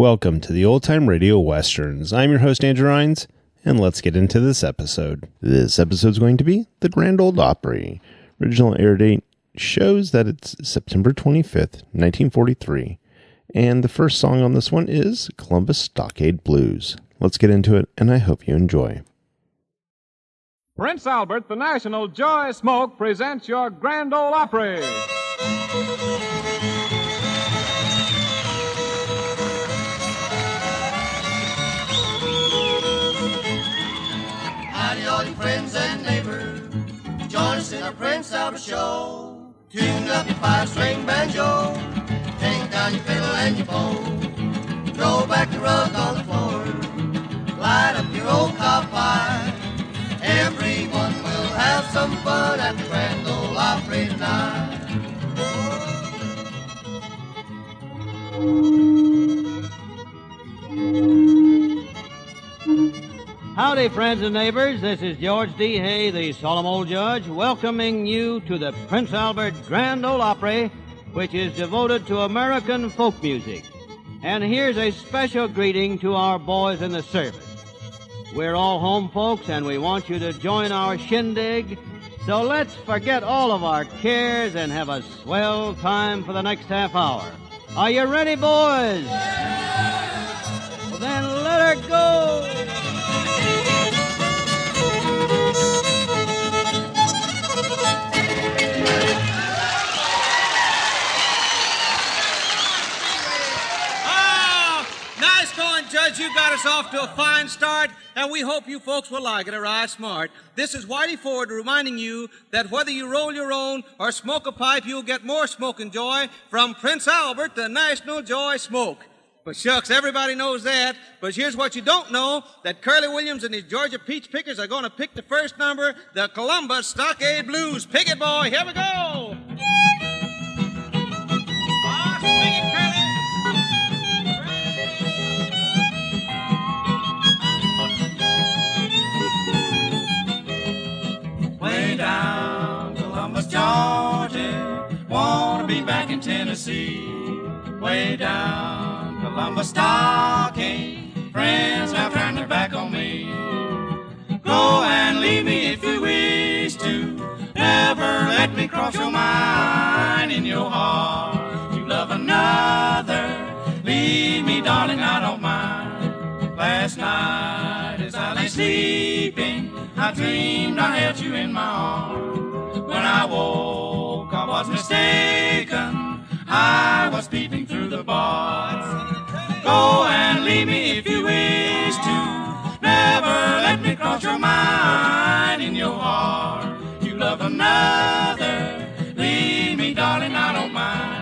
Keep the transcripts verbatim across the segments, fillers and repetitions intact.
Welcome to the Old Time Radio Westerns. I'm your host, Andrew Rines, and let's get into this episode. This episode is going to be The Grand Ole Opry. Original air date shows that it's September twenty-fifth, nineteen forty-three, and the first song on this one is Columbus Stockade Blues. Let's get into it, and I hope you enjoy. Prince Albert, the National Joy Smoke, presents your Grand Ole Opry. Howdy, all your friends and neighbors, join us in our Prince Albert show. Tune up your five-string banjo, take down your fiddle and your bow, throw back the rug on the floor, light up your old cob fire. Everyone will have some fun at the Grand Ole Opry tonight. Howdy, friends and neighbors. This is George D. Hay, the solemn old judge, welcoming you to the Prince Albert Grand Ole Opry, which is devoted to American folk music. And here's a special greeting to our boys in the service. We're all home folks, and we want you to join our shindig. So let's forget all of our cares and have a swell time for the next half hour. Are you ready, boys? Well, then let her go. Judge, you got us off to a fine start, and we hope you folks will like it, all right, smart. This is Whitey Ford reminding you that whether you roll your own or smoke a pipe, you'll get more smoking joy from Prince Albert, the National Joy Smoke. But shucks, everybody knows that. But here's what you don't know, that Curly Williams and his Georgia Peach Pickers are going to pick the first number, the Columbus Stockade Blues. Pick it, boy. Here we go. Ah, swing it, Curly. Way down Columbus, Georgia, wanna be back in Tennessee. Way down Columbus Stockade, friends now turn their back on me. Go and leave me if you wish to, never let me cross your mind. In your heart you love another, leave me darling, I don't mind. Last night as I lay sleeping, I dreamed I held you in my arms. When I woke, I was mistaken. I was peeping through the bars. Go and leave me if you wish to, never let me cross your mind. In your heart, you love another. Leave me, darling, I don't mind.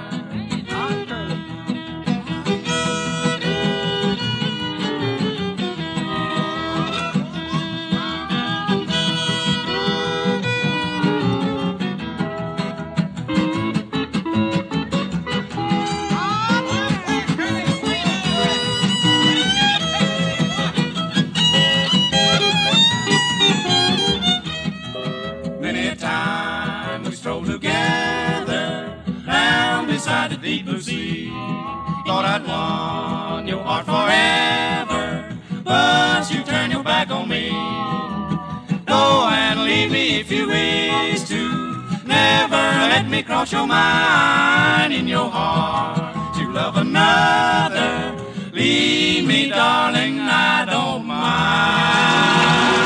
Beside the deep blue sea, thought I'd won your heart forever, but you turn your back on me. Go and leave me if you wish to, never let me cross your mind. In your heart you love another, leave me darling, I don't mind.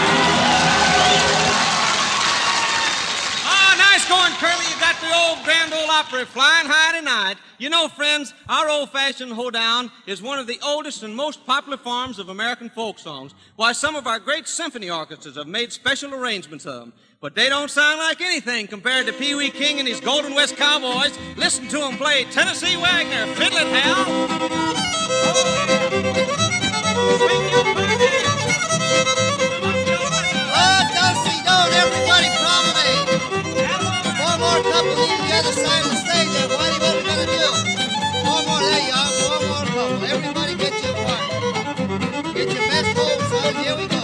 Ah, nice going, Curly. You got the old Grand Ole Opry flying high tonight. You know, friends, our old-fashioned hoedown is one of the oldest and most popular forms of American folk songs. Why, some of our great symphony orchestras have made special arrangements of them. But they don't sound like anything compared to Pee Wee King and his Golden West Cowboys. Listen to them play Tennessee Wagner. Fiddle it, Hal. Swing your booty. Oh, Dulcie, don't everybody follow me. One more couple of you the other side of the stage there, Whitey. What are we gonna do? One more, there you are. One more couple. Everybody get your part. Get your best hold, son. Here we go.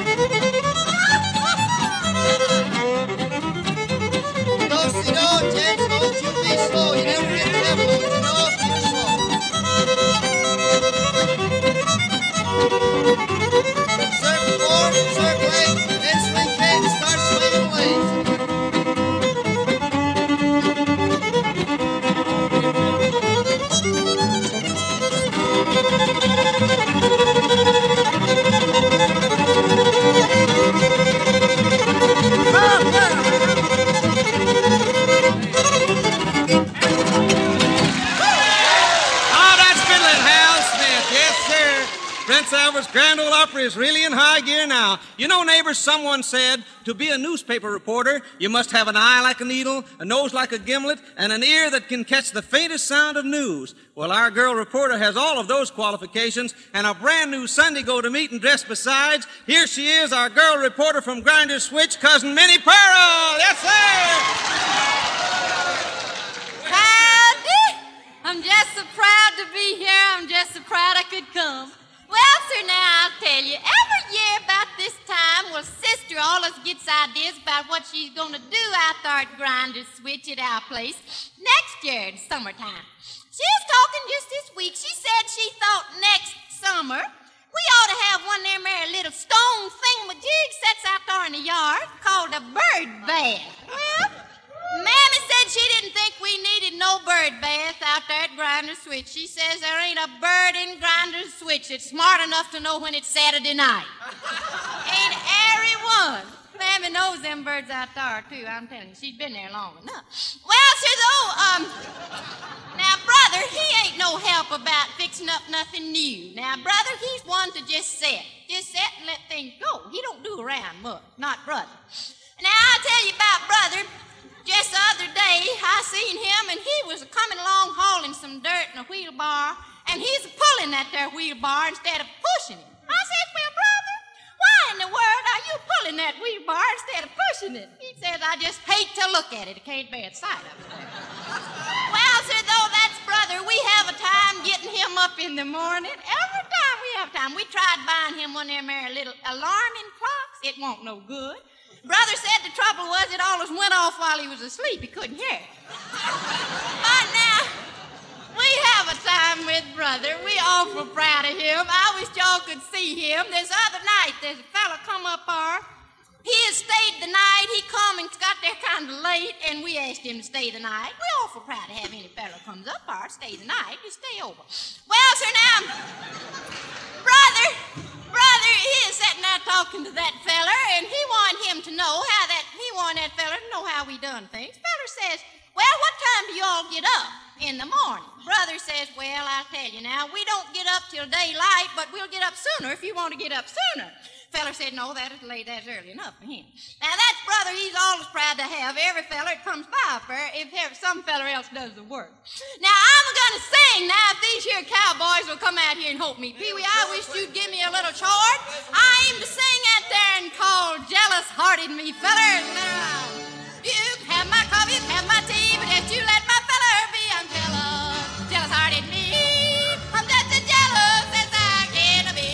Dulcie, don't, James, don't you be slow. You never get tempo, you know, if you're slow. Albert's Grand Ole Opry is really in high gear now. You know, neighbors, someone said to be a newspaper reporter, you must have an eye like a needle, a nose like a gimlet, and an ear that can catch the faintest sound of news. Well, our girl reporter has all of those qualifications, and a brand new Sunday go-to-meeting dress besides. Here she is, our girl reporter from Grinder's Switch, Cousin Minnie Pearl. Yes, sir! Howdy! I'm just so proud to be here. I'm just so proud I could come. Well, sir, now I'll tell you, every year about this time, well, Sister always gets ideas about what she's going to do out there at Grinder's Switch at our place next year in summertime. She was talking just this week. She said she thought next summer we ought to have one of them there little stone thingamajig sets out there in the yard called a bird bath. Well, Mammy said she didn't think we needed no bird bath out there at Grinder's Switch. She says there ain't a bird in Grinder's Switch that's smart enough to know when it's Saturday night. Ain't every one. Mammy knows them birds out there, too. I'm telling you, she's been there long enough. Well, sir, though, um, now, brother, he ain't no help about fixing up nothing new. Now, brother, he's one to just sit. Just sit and let things go. He don't do around much, not brother. Now, I'll tell you about brother. Just the other day, I seen him, and he was coming along hauling some dirt in a wheelbarrow, and he's pulling that there wheelbarrow instead of pushing it. I said, well, brother, why in the world are you pulling that wheelbarrow instead of pushing it? He says, I just hate to look at it. I can't bear the sight of it. Well, sir, though that's brother, we have a time getting him up in the morning. Every time we have time. We tried buying him one of them there little alarming clocks. It won't no good. Brother said the trouble was it always went off while he was asleep. He couldn't hear it. But now, we have a time with brother. We awful proud of him. I wish y'all could see him. This other night, there's a fella come up there. He has stayed the night. He come and got there kind of late, and we asked him to stay the night. We're awful proud to have any fella comes up there, stay the night, just stay over. Well, sir, now, brother, brother, he is sitting there talking to that feller, and he wanted him to know how that, he wanted that feller to know how we done things. Feller says, well, what time do you all get up in the morning? Brother says, well, I'll tell you now, we don't get up till daylight, but we'll get up sooner if you want to get up sooner. Feller said, no, that is late, that's early enough for him. Now, that's brother he's always proud to have every feller that comes by for if some feller else does the work. Now, I'm going to sing now if these here cowboys will come out here and help me. Pee-wee, I wish you'd give me a little chart. I aim to sing out there and call jealous-hearted me fellers. Now, you can have my coffee, you can have my tea, but if you let my feller be, I'm jealous, jealous-hearted me. I'm just as jealous as I can be.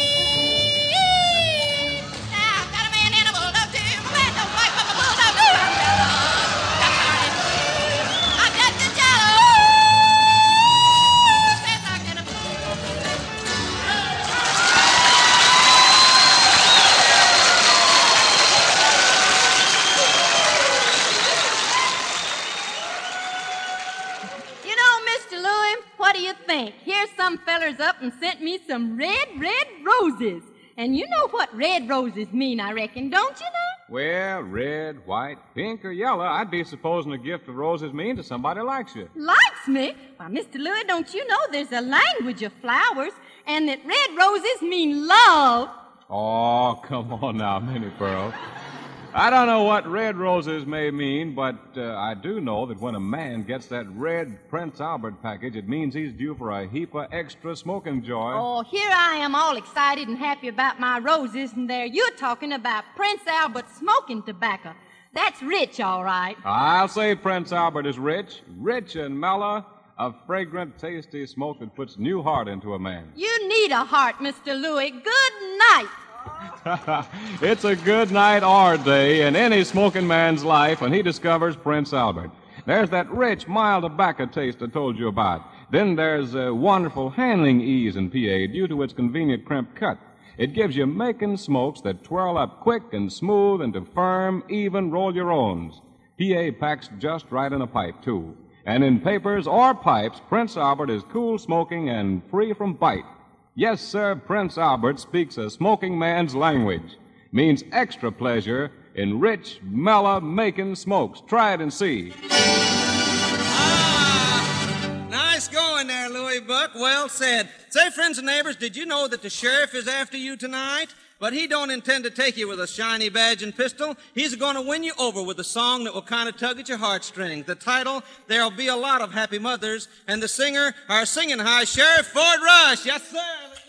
Here's some fellers up and sent me some red, red roses. And you know what red roses mean, I reckon, don't you know? Well, red, white, pink, or yellow, I'd be supposing a gift of roses mean to somebody likes you. Likes me? Why, Mister Louis, don't you know there's a language of flowers, and that red roses mean love? Oh, come on now, Minnie Pearl. I don't know what red roses may mean, but uh, I do know that when a man gets that red Prince Albert package, it means he's due for a heap of extra smoking joy. Oh, here I am all excited and happy about my roses, and there you're talking about Prince Albert smoking tobacco. That's rich, all right. I'll say Prince Albert is rich, rich and mellow, a fragrant, tasty smoke that puts new heart into a man. You need a heart, Mister Louis. Good night. It's a good night or day in any smoking man's life when he discovers Prince Albert. There's that rich, mild tobacco taste I told you about. Then there's a wonderful handling ease in P A due to its convenient crimp cut. It gives you making smokes that twirl up quick and smooth into firm, even roll-your-owns. P A packs just right in a pipe, too. And in papers or pipes, Prince Albert is cool smoking and free from bite. Yes, sir, Prince Albert speaks a smoking man's language. Means extra pleasure in rich, mellow, making smokes. Try it and see. Ah, nice going. going there, Louis Buck. Well said. Say, friends and neighbors, did you know that the sheriff is after you tonight? But he don't intend to take you with a shiny badge and pistol. He's going to win you over with a song that will kind of tug at your heartstrings. The title, There'll Be a Lot of Happy Mothers, and the singer, our singing high, Sheriff Ford Rush. Yes, sir.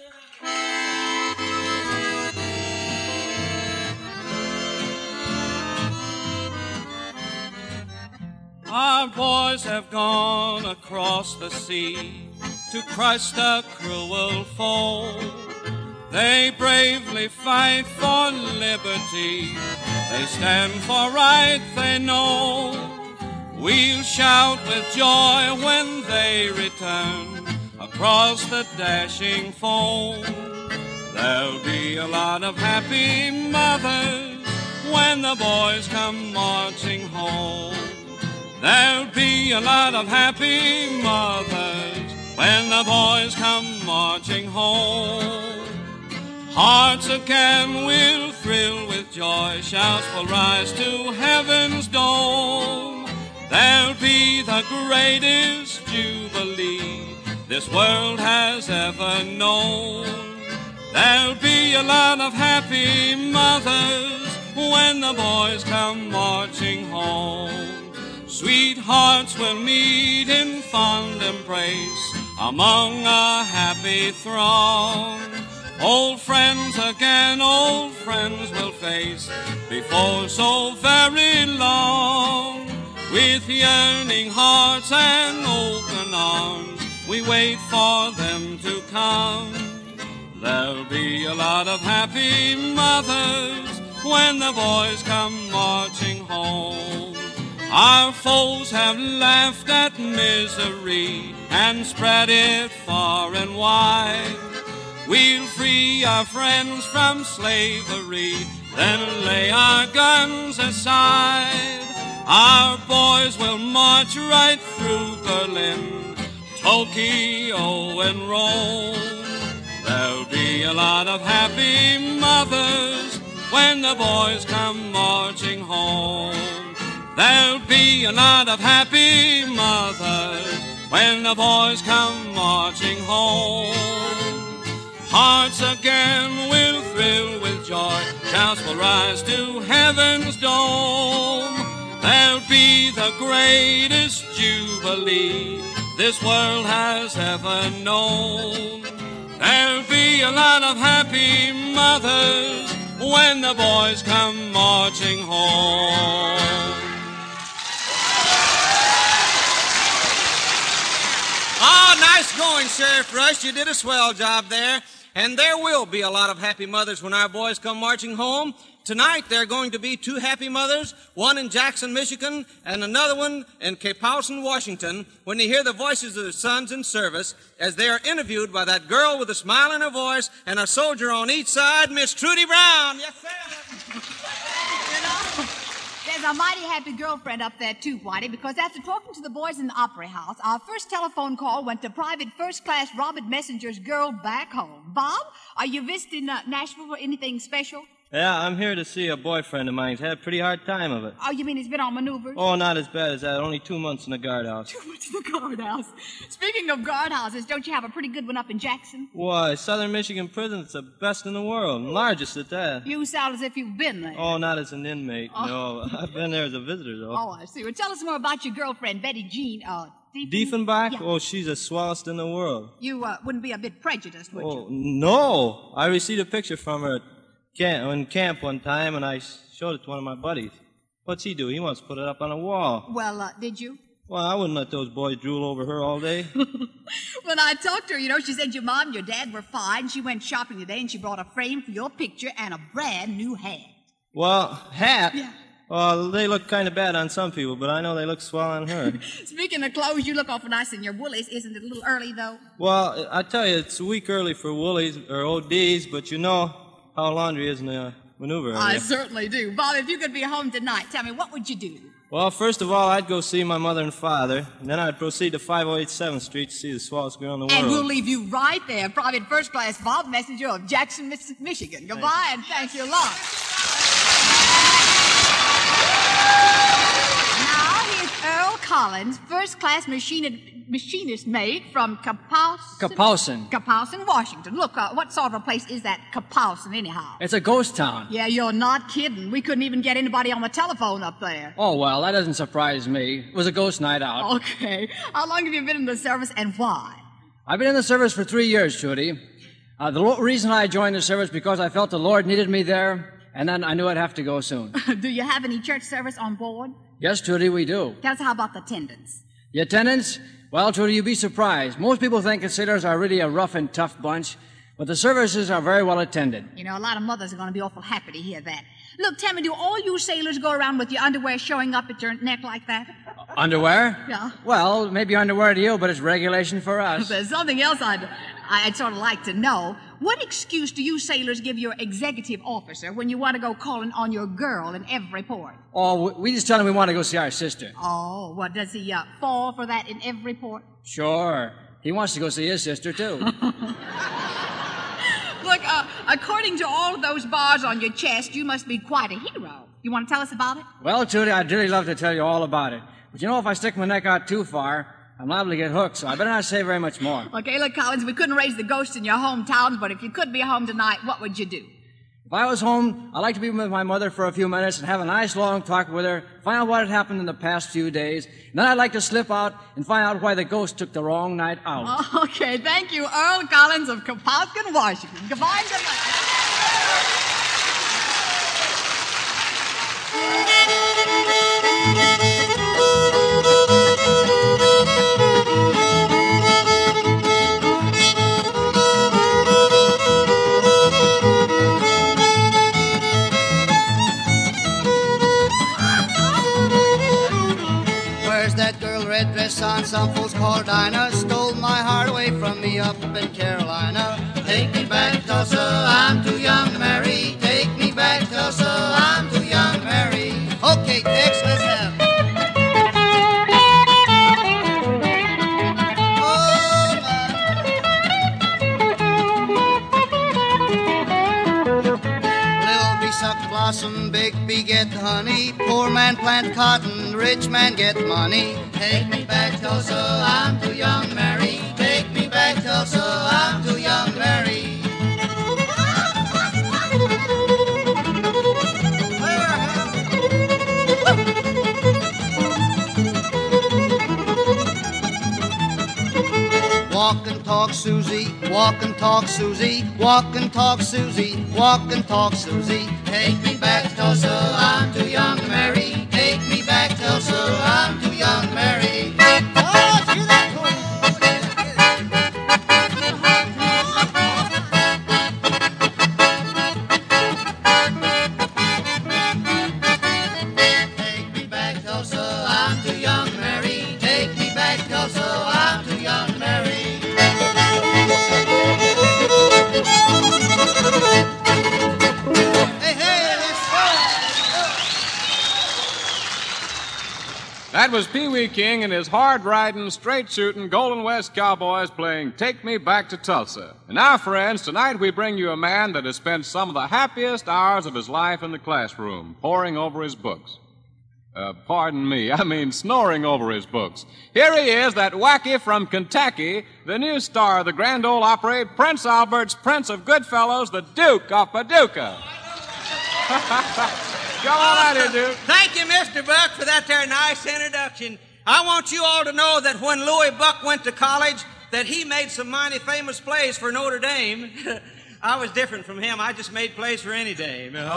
Our boys have gone across the sea to crush the cruel foe. They bravely fight for liberty. They stand for right, they know. We'll shout with joy when they return across the dashing foam. There'll be a lot of happy mothers when the boys come marching home. There'll be a lot of happy mothers when the boys come marching home. Hearts again will thrill with joy, shouts will rise to heaven's dome. There'll be the greatest jubilee this world has ever known. There'll be a lot of happy mothers when the boys come marching home. Sweethearts will meet in fond embrace among a happy throng. Old friends again, old friends will face before so very long. With yearning hearts and open arms, we wait for them to come. There'll be a lot of happy mothers when the boys come marching home. Our foes have laughed at misery and spread it far and wide. We'll free our friends from slavery, then lay our guns aside. Our boys will march right through Berlin, Tokyo and Rome. There'll be a lot of happy mothers when the boys come marching home. There'll be a lot of happy mothers when the boys come marching home. Hearts again will thrill with joy, shouts will rise to heaven's dome. There'll be the greatest jubilee this world has ever known. There'll be a lot of happy mothers when the boys come marching home. Oh, nice going, Sheriff Rush. You did a swell job there. And there will be a lot of happy mothers when our boys come marching home. Tonight, there are going to be two happy mothers, one in Jackson, Michigan, and another one in Capausen, Washington, when they hear the voices of their sons in service as they are interviewed by that girl with a smile in her voice and a soldier on each side, Miss Trudy Brown. Yes, sir. You know, there's a mighty happy girlfriend up there, too, Whitey, because after talking to the boys in the Opry House, our first telephone call went to Private First Class Robert Messenger's girl back home. Bob, are you visiting uh, Nashville for anything special? Yeah, I'm here to see a boyfriend of mine. He's had a pretty hard time of it. Oh, you mean he's been on maneuvers? Oh, not as bad as that. Only two months in the guardhouse. Two months in the guardhouse. Speaking of guardhouses, don't you have a pretty good one up in Jackson? Why, Southern Michigan Prison's the best in the world, and largest at that. You sound as if you've been there. Oh, not as an inmate, Oh. no. I've been there as a visitor, though. Oh, I see. Well, tell us more about your girlfriend, Betty Jean, uh, Diefenbach? Diefenbach? Yeah. Oh, she's the swellest in the world. You uh, wouldn't be a bit prejudiced, would Oh, you? no. I received a picture from her at camp, in camp one time, and I showed it to one of my buddies. What's he do? He wants to put it up on a wall. Well, uh, did you? Well, I wouldn't let those boys drool over her all day. When I talked to her, you know, she said your mom and your dad were fine. She went shopping today, and she brought a frame for your picture and a brand new hat. Well, hat? Yeah. Well, they look kind of bad on some people, but I know they look swell on her. Speaking of clothes, you look awful nice in your woolies. Isn't it a little early, though? Well, I tell you, it's a week early for woolies or O Ds, but you know how laundry is in the maneuver area. I certainly do. Bob, if you could be home tonight, tell me, what would you do? Well, first of all, I'd go see my mother and father, and then I'd proceed to five oh eight seventh Street to see the swellest girl in the world. And we'll leave you right there, Private First Class Bob Messenger of Jackson, Miss- Michigan. Goodbye, and thank you a lot. Now, here's Earl Collins, first-class machinist, machinist mate from Kapowson. Kapowson. Kapowson, Washington. Look, uh, what sort of a place is that Kapowson, anyhow? It's a ghost town. Yeah, you're not kidding. We couldn't even get anybody on the telephone up there. Oh, well, that doesn't surprise me. It was a ghost night out. Okay. How long have you been in the service and why? I've been in the service for three years, Judy. Uh, the lo- reason I joined the service because I felt the Lord needed me there, and then I knew I'd have to go soon. Do you have any church service on board? Yes, Judy, we do. Tell us how about the attendance? The attendance? Well, Judy, you'd be surprised. Most people think that sailors are really a rough and tough bunch, but the services are very well attended. You know, a lot of mothers are going to be awful happy to hear that. Look, tell me, do all you sailors go around with your underwear showing up at your neck like that? Uh, underwear? Yeah. Well, maybe underwear to you, but it's regulation for us. There's something else I'd, I'd sort of like to know. What excuse do you sailors give your executive officer when you want to go calling on your girl in every port? Oh, we just tell him we want to go see our sister. Oh, what, does he uh, fall for that in every port? Sure. He wants to go see his sister, too. Look, uh, according to all of those bars on your chest, you must be quite a hero. You want to tell us about it? Well, Judy, I'd really love to tell you all about it. But you know, if I stick my neck out too far, I'm liable to get hooked, so I better not say very much more. Okay, look, Collins, we couldn't raise the ghosts in your hometowns, but if you could be home tonight, what would you do? If I was home, I'd like to be with my mother for a few minutes and have a nice long talk with her, find out what had happened in the past few days, and then I'd like to slip out and find out why the ghost took the wrong night out. Oh, okay, thank you, Earl Collins of Kapowskin, Washington. Goodbye, good night. Red dress on, some folks call Dinah. Stole my heart away from me up in Carolina. Take me back, Tulsa, I'm too young to marry. Take me back, Tulsa, I'm too young to marry. Okay, next, let's have. Oh, my. Little bee suck blossom, big bee get the honey. Poor man plant cotton, rich man get money. Take me back, Tulsa, I'm too young to marry. Take me back, Tulsa, I'm too young to marry. Walk and talk, Susie, walk and talk, Susie, walk and talk, Susie, walk and talk, Susie. Take me back, Tulsa, I'm too young to marry. Take me back, Tulsa, I'm too young to marry. Oh, hear that chorus. Take me back, Tulsa, I'm too young to marry. Take me back, Tulsa, I'm too young to marry. Hey, hey, let's go. That was Pee Wee King and his hard-riding, straight-shooting Golden West Cowboys playing Take Me Back to Tulsa. And now, friends, tonight we bring you a man that has spent some of the happiest hours of his life in the classroom, poring over his books. Uh, pardon me, I mean snoring over his books. Here he is, that wacky from Kentucky, the new star of the Grand Ole Opry, Prince Albert's Prince of Goodfellows, the Duke of Paducah. Go on out here, Duke. Thank you, Mister Buck, for that there nice introduction. I want you all to know that when Louis Buck went to college, that he made some mighty famous plays for Notre Dame. I was different from him. I just made plays for any dame. Oh.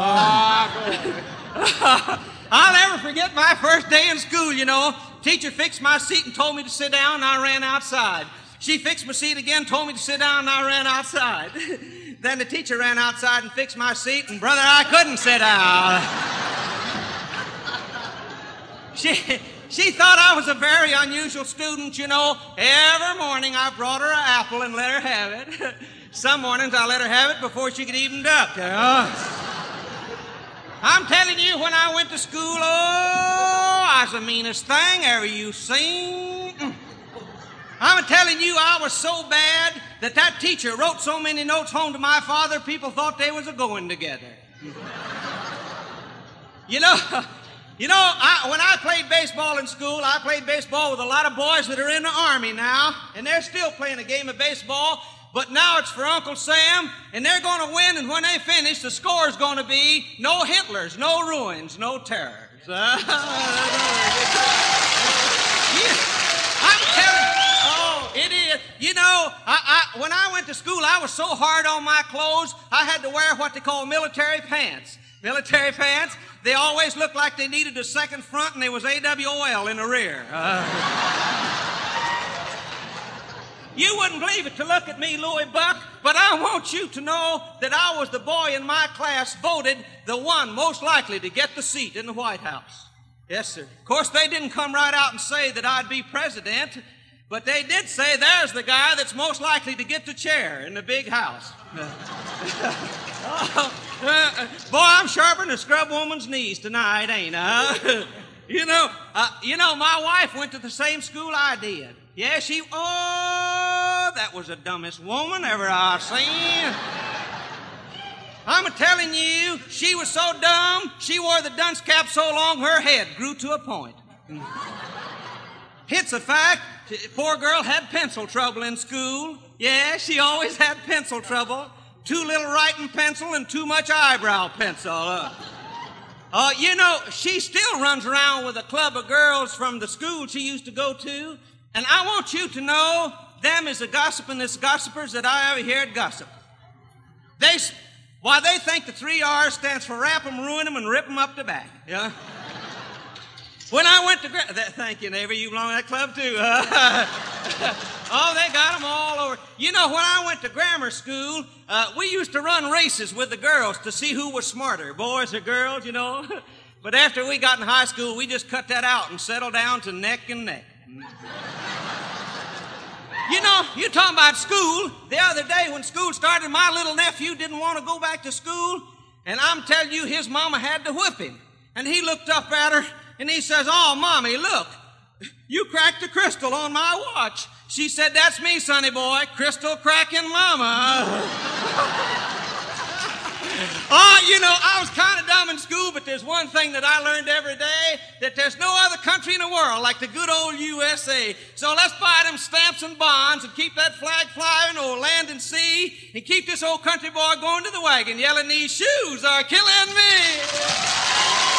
I'll never forget my first day in school, you know. Teacher fixed my seat and told me to sit down, and I ran outside. She fixed my seat again, told me to sit down, and I ran outside. Then the teacher ran outside and fixed my seat, and brother, I couldn't sit down. She, she thought I was a very unusual student, you know. Every morning I brought her an apple and let her have it. Some mornings I let her have it before she could even duck. You know? I'm telling you, when I went to school, oh, I was the meanest thing ever you seen. I'm telling you, I was so bad that that teacher wrote so many notes home to my father, people thought they was a-going together. You know, You know, I, when I played baseball in school, I played baseball with a lot of boys that are in the Army now, and they're still playing a game of baseball, but now it's for Uncle Sam, and they're going to win, and when they finish, the score's going to be no Hitlers, no ruins, no terrors. Uh, I'm telling you, oh, it is. You know, I, I, when I went to school, I was so hard on my clothes, I had to wear what they call military pants. Military pants, they always looked like they needed a second front and there was A W O L in the rear. Uh, you wouldn't believe it to look at me, Louis Buck, but I want you to know that I was the boy in my class voted the one most likely to get the seat in the White House. Yes, sir. Of course, they didn't come right out and say that I'd be president, but they did say there's the guy that's most likely to get the chair in the big house. Oh, uh, boy, I'm sharpening a scrub woman's knees tonight, ain't I? you know, uh, you know, my wife went to the same school I did. Yeah, she, oh, that was the dumbest woman ever I've seen. I'm a-telling you, she was so dumb, she wore the dunce cap so long her head grew to a point. It's a fact, poor girl had pencil trouble in school. Yeah, she always had pencil trouble. Too little writing pencil and too much eyebrow pencil. Uh, uh, you know, she still runs around with a club of girls from the school she used to go to. And I want you to know, them is the gossipingest gossipers that I ever heard gossip. They, why, they think the three R's stands for rap 'em, ruin 'em, and rip 'em up the back. Yeah? When I went to... Gra- that, thank you, neighbor. You belong to that club, too. Oh, they got them all over. You know, when I went to grammar school, uh, we used to run races with the girls to see who was smarter, boys or girls, you know. But after we got in high school, we just cut that out and settled down to neck and neck. You know, you're talking about school. The other day when school started, my little nephew didn't want to go back to school. And I'm telling you, his mama had to whip him. And he looked up at her and he says, "Oh, Mommy, look, you cracked a crystal on my watch." She said, "That's me, sonny boy, crystal cracking mama." Oh, you know, I was kind of dumb in school, but there's one thing that I learned every day, that there's no other country in the world like the good old U S A. So let's buy them stamps and bonds and keep that flag flying over land and sea and keep this old country boy going to the wagon yelling, "These shoes are killing me."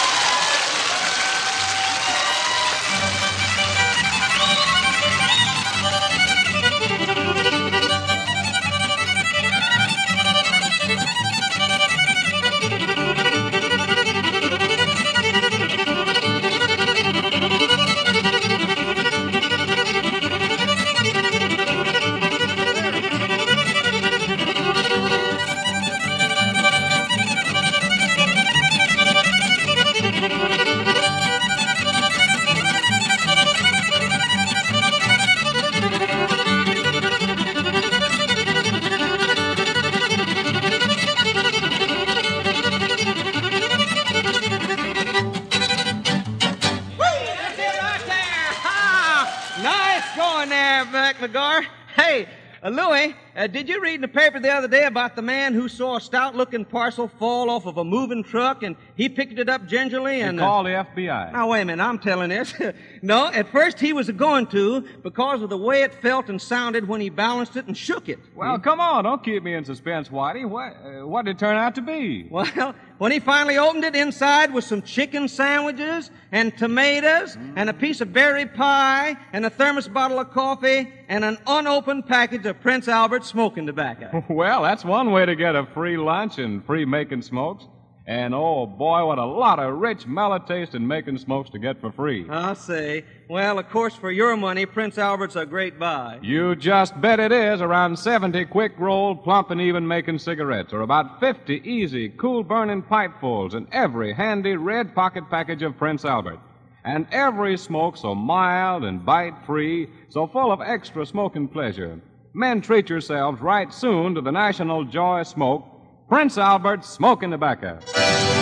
McGar. Hey, uh, Louie, uh, did you read in the paper the other day about the man who saw a stout-looking parcel fall off of a moving truck and he picked it up gingerly and... He called uh, the F B I. Now, wait a minute, I'm telling this. No, at first he was going to because of the way it felt and sounded when he balanced it and shook it. Well, come on, don't keep me in suspense, Whitey. What, uh, what did it turn out to be? Well, when he finally opened it, inside was some chicken sandwiches and tomatoes mm. and a piece of berry pie and a thermos bottle of coffee and an unopened package of Prince Albert smoking tobacco. Well, that's one way to get a free lunch and free making smokes. And, oh, boy, what a lot of rich, mellow-taste and making smokes to get for free. I'll say. Well, of course, for your money, Prince Albert's a great buy. You just bet it is. Around seventy quick-rolled, plump and even making cigarettes, or about fifty easy, cool-burning pipefuls, and every handy red pocket package of Prince Albert. And every smoke so mild and bite-free, so full of extra smoking pleasure. Men, treat yourselves right soon to the National Joy Smoke, Prince Albert Smoking Tobacco. Uh,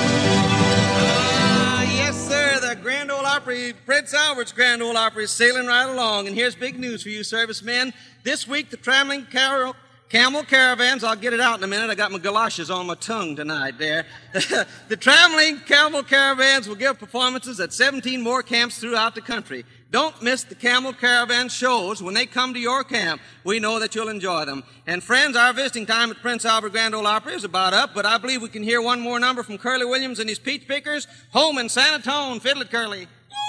yes, sir. The Grand Ole Opry, Prince Albert's Grand Ole Opry is sailing right along. And here's big news for you servicemen. This week, the traveling carol, Camel caravans, I'll get it out in a minute. I got my galoshes on my tongue tonight there. The traveling camel caravans will give performances at seventeen more camps throughout the country. Don't miss the camel caravan shows when they come to your camp. We know that you'll enjoy them. And friends, our visiting time at Prince Albert Grand Ole Opry is about up, but I believe we can hear one more number from Curly Williams and his Peach Pickers. Home in San Antone. Fiddle it, Curly.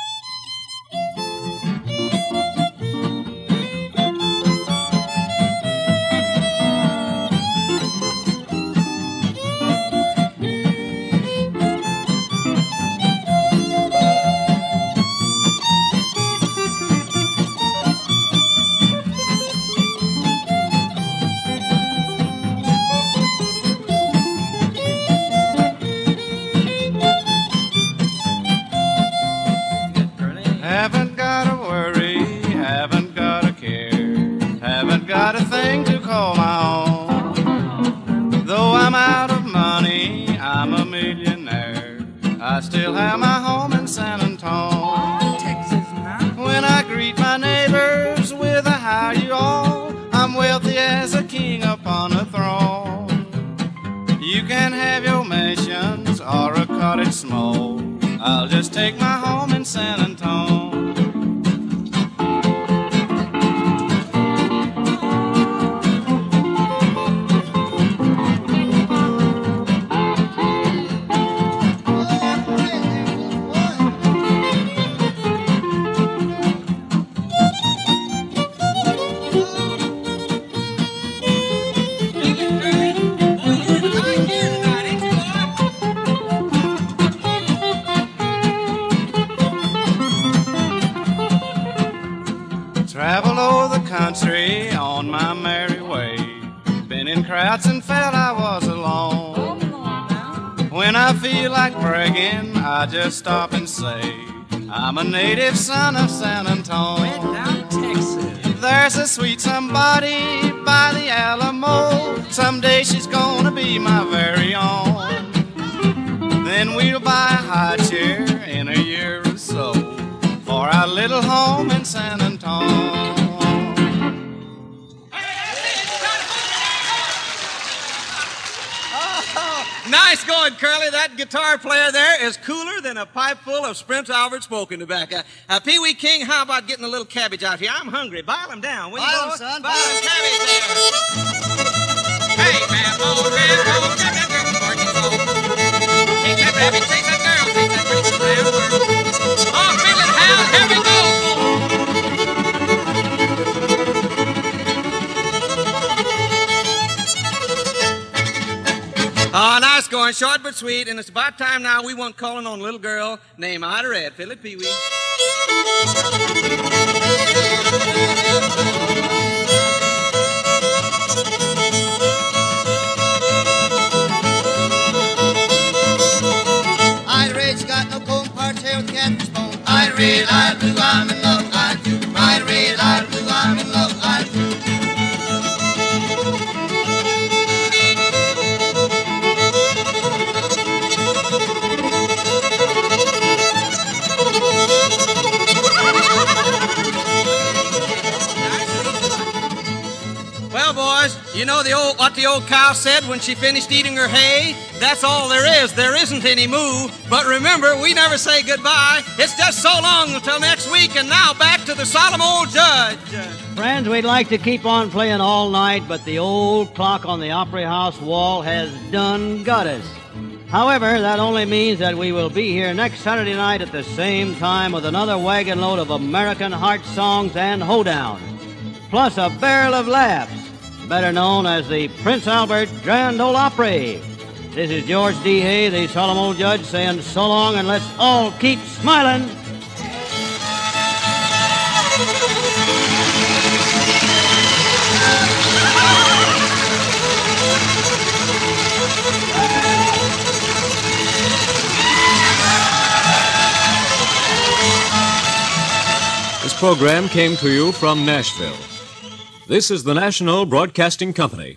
Haven't got to worry, haven't got to care, haven't got a thing to call my own. Though I'm out of money, I'm a millionaire, I still have my home in San Antone. Texas now. When I greet my neighbors with a how you all, I'm wealthy as a king upon a throne. You can have your mansions or a cottage small, I'll just take my home in San Antone. Travel over the country on my merry way, been in crowds and felt I was alone. When I feel like bragging, I just stop and say, I'm a native son of San Antone. Down Texas. There's a sweet somebody by the Alamo, someday she's gonna be my very own. Then we'll buy a high chair in a year or so for our little home in San Antone. Nice going, Curly. That guitar player there is cooler than a pipe full of Prince Albert smoking tobacco. Uh, Pee Wee King, how about getting a little cabbage out here? I'm hungry. Bile them down. Will you Bile go? 'em, son. Bile them cabbage there. Hey, man, oh, man, oh, get that girl before it gets old. Take that rabbit, take that girl, take that princess man. Oh, feel it, Hal. Here we go. Oh, nice going, short but sweet, and it's about time now we want calling on a little girl named Ida Red. Fiddle it, Pee Wee. Ida Red's got no comb, parts hair with catfish bone. Ida Red, Ida Blue, I'm in love, I do. Ida Red, Ida Blue, I'm in love, I do. Well, boys, you know the old what the old cow said when she finished eating her hay? That's all there is. There isn't any moo. But remember, we never say goodbye. It's just so long until next week. And now back to the solemn old judge. Friends, we'd like to keep on playing all night, but the old clock on the Opry House wall has done got us. However, that only means that we will be here next Saturday night at the same time with another wagon load of American heart songs and hoedowns, plus a barrel of laughs, better known as the Prince Albert Grand Ole Opry. This is George D. Hay, the solemn old judge, saying so long, and let's all keep smiling. This program came to you from Nashville. This is the National Broadcasting Company.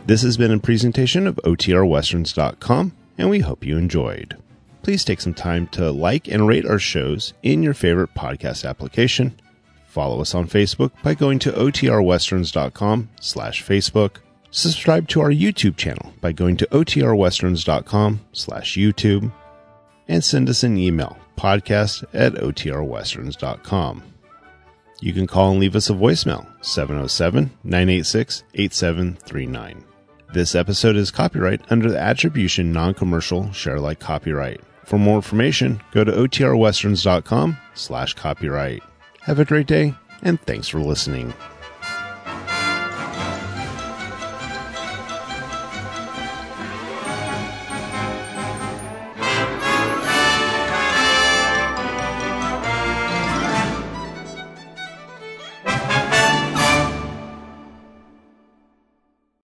This has been a presentation of O T R westerns dot com, and we hope you enjoyed. Please take some time to like and rate our shows in your favorite podcast application. Follow us on Facebook by going to O T R westerns dot com slash Facebook. Subscribe to our YouTube channel by going to O T R westerns dot com slash YouTube. And send us an email, podcast at O T R westerns dot com. You can call and leave us a voicemail, seven oh seven, nine eight six, eight seven three nine. This episode is copyright under the Attribution Non-Commercial Share Alike copyright. For more information, go to O T R westerns dot com slash copyright. Have a great day, and thanks for listening.